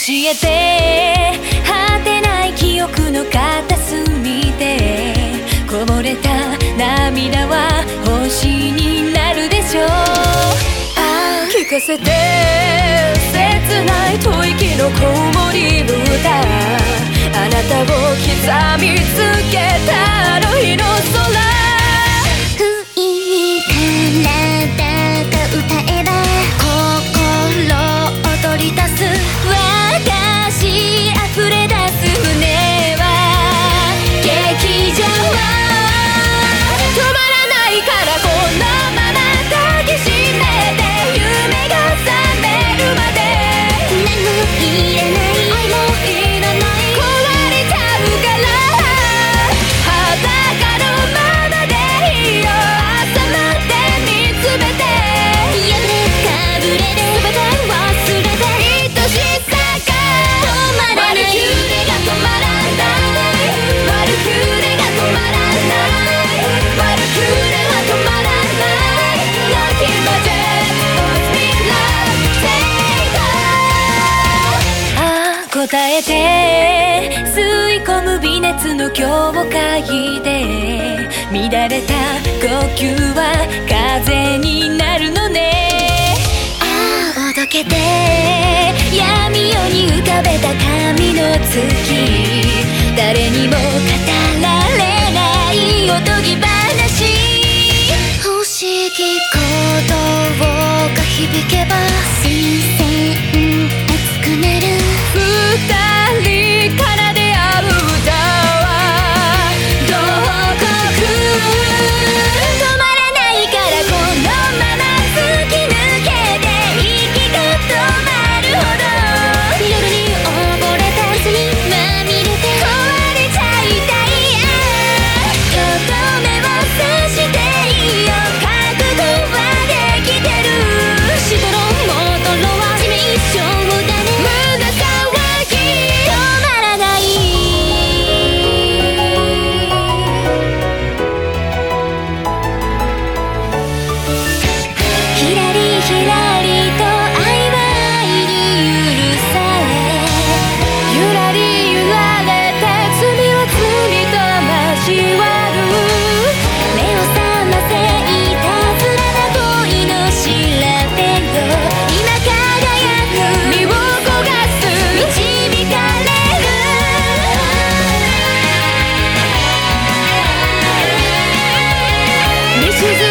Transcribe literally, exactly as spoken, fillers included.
えて果てない記憶の片隅でこぼれた涙は星になるでしょう。聞かせて切ない吐息の子守歌、あなたを刻みつけたあの日の空。 不意に体が歌えば心を取り出す私溢れ出す胸は劇場は止まらないからこのまま抱きしめて夢が覚めるまで何もいらない愛もいらない壊れちゃうから裸のままでいいよ朝まで見つめて破れかぶれで全て忘れて愛しさが止まらないワルキューレが止まらないワルキューレが止まらないワルキューレは止まらない泣き混ぜ What's me love take off ああ答えて吸い込む微熱の境界で乱れた呼吸は風になるのね。 ああおどけて闇夜に浮かべた神の月誰にも語られないおとぎ話不思議鼓動が響けば新鮮熱くなる二人から出会う歌はどこく止まらないからこのまま突き抜けて息が止まるほど夜に溺れた水にまみれて壊れちゃいたいちょっと目をさしていいよ覚悟はできてるしどろもどろは致命傷だね胸騒ぎ止まらないひらりひらりと愛は愛に許されゆらりゆられて罪は罪と交わる目を覚ませいたずらな恋の調べよ今輝く身を焦がす導かれる見沈